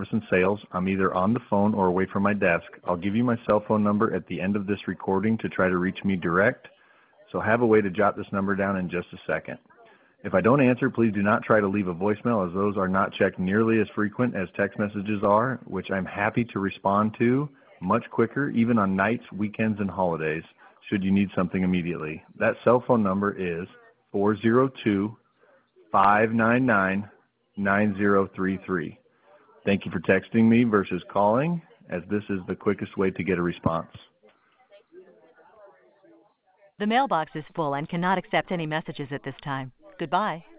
service and sales. I'm either on the phone or away from my desk. I'll give you my cell phone number at the end of this recording to try to reach me direct, so have a way to jot this number down in just a second. If I don't answer, please do not try to leave a voicemail, as those are not checked nearly as frequent as text messages are, which I'm happy to respond to much quicker, even on nights, weekends, and holidays, should you need something immediately. That cell phone number is 402-599-9033. Thank you for texting me versus calling, as this is the quickest way to get a response. The mailbox is full and cannot accept any messages at this time. Goodbye.